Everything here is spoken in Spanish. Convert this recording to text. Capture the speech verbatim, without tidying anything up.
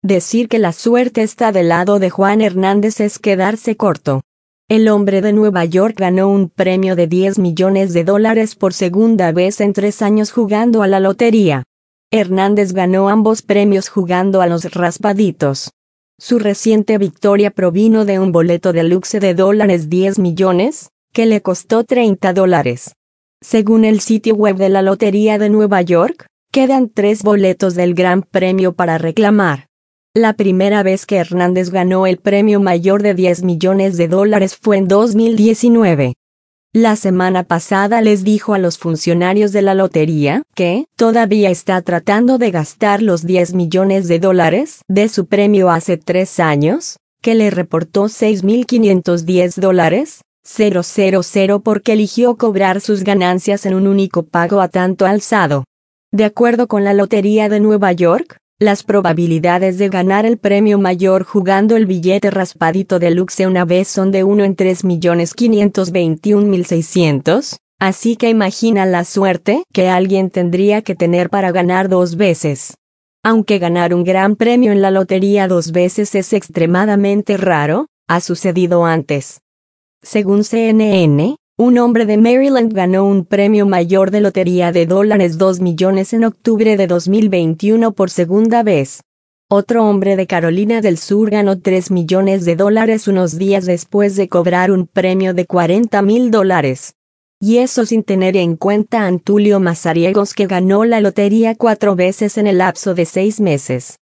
Decir que la suerte está del lado de Juan Hernández es quedarse corto. El hombre de Nueva York ganó un premio de diez millones de dólares por segunda vez en tres años jugando a la lotería. Hernández ganó ambos premios jugando a los raspaditos. Su reciente victoria provino de un boleto deluxe de dólares diez millones, que le costó treinta dólares. Según el sitio web de la Lotería de Nueva York, quedan tres boletos del Gran Premio para reclamar. La primera vez que Hernández ganó el premio mayor de diez millones de dólares fue en dos mil diecinueve. La semana pasada les dijo a los funcionarios de la lotería que todavía está tratando de gastar los diez millones de dólares de su premio hace tres años, que le reportó seis mil quinientos diez dólares, cero cero cero porque eligió cobrar sus ganancias en un único pago a tanto alzado. De acuerdo con la Lotería de Nueva York, las probabilidades de ganar el premio mayor jugando el billete raspadito deluxe una vez son de uno en tres millones quinientos veintiún mil seiscientos, así que imagina la suerte que alguien tendría que tener para ganar dos veces. Aunque ganar un gran premio en la lotería dos veces es extremadamente raro, ha sucedido antes. Según C N N, un hombre de Maryland ganó un premio mayor de lotería de dólares dos millones en octubre de dos mil veintiuno por segunda vez. Otro hombre de Carolina del Sur ganó tres millones de dólares unos días después de cobrar un premio de cuarenta mil dólares. Y eso sin tener en cuenta a Antulio Mazariegos, que ganó la lotería cuatro veces en el lapso de seis meses.